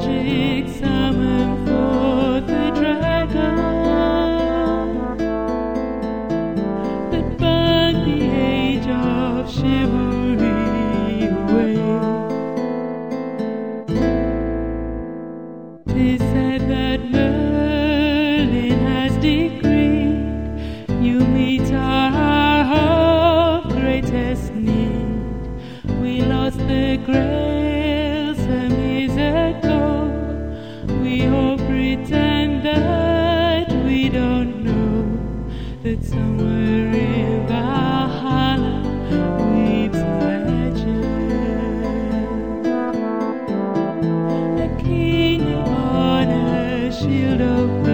magic summon forth the dragon that burned the age of chivalry away. 'Tis said that Merlin has decreed you meet our hour of greatest need. We lost the Grail some years ago. We all pretend that we don't know that somewhere in Valhalla weaves a legend. A king on a shield of